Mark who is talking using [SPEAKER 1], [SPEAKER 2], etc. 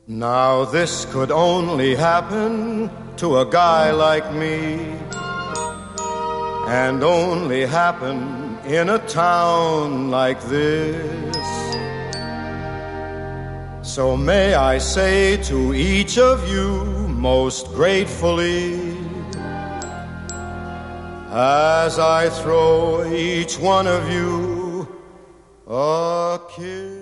[SPEAKER 1] Now this could only happen to a guy like me, and only happen in a town like this. So may I say to each of you most gratefully, as I throw each one of you a kiss.